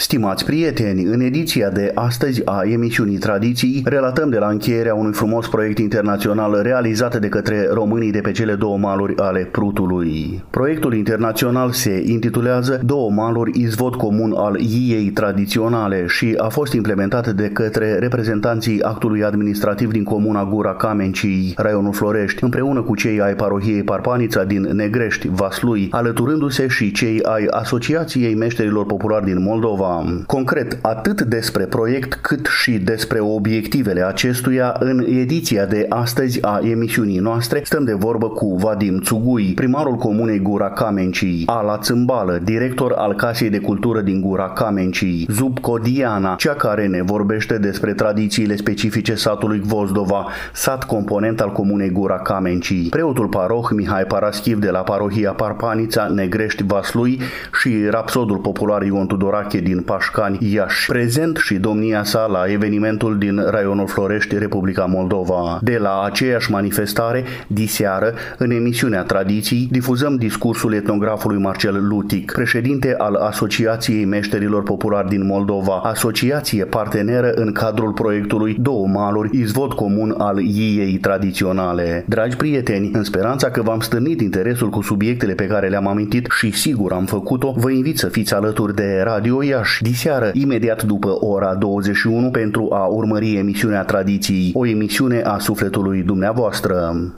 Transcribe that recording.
Stimați prieteni, în ediția de astăzi a emisiunii Tradiții, relatăm de la încheierea unui frumos proiect internațional realizat de către românii de pe cele două maluri ale Prutului. Proiectul internațional se intitulează Două maluri, izvod comun al iei tradiționale și a fost implementat de către reprezentanții actului administrativ din comuna Gura Kamencii, raionul Florești, împreună cu cei ai parohiei Parpanița din Negrești, Vaslui, alăturându-se și cei ai Asociației Meșterilor Populari din Moldova. Concret, atât despre proiect cât și despre obiectivele acestuia, în ediția de astăzi a emisiunii noastre stăm de vorbă cu Vadim Țugui, primarul comunei Gura Kamencii, Ala Țâmbală, director al Casei de Cultură din Gura Kamencii, Zubco Diana, cea care ne vorbește despre tradițiile specifice satului Gvozdova, sat component al comunei Gura Kamencii, preotul paroh Mihai Paraschiv de la parohia Parpanița, Negrești, Vaslui și rapsodul popular Ion Tudorache din Pașcani, Iași, prezent și domnia sa la evenimentul din raionul Florești, Republica Moldova. De la aceeași manifestare, diseară, în emisiunea Tradiții, difuzăm discursul etnografului Marcel Lutic, președinte al Asociației Meșterilor Populari din Moldova, asociație parteneră în cadrul proiectului Două maluri, izvod comun al iei tradiționale. Dragi prieteni, în speranța că v-am stârnit interesul cu subiectele pe care le-am amintit și sigur am făcut-o, vă invit să fiți alături de Radio Iași diseară, imediat după ora 21, pentru a urmări emisiunea Tradiții, o emisiune a sufletului dumneavoastră.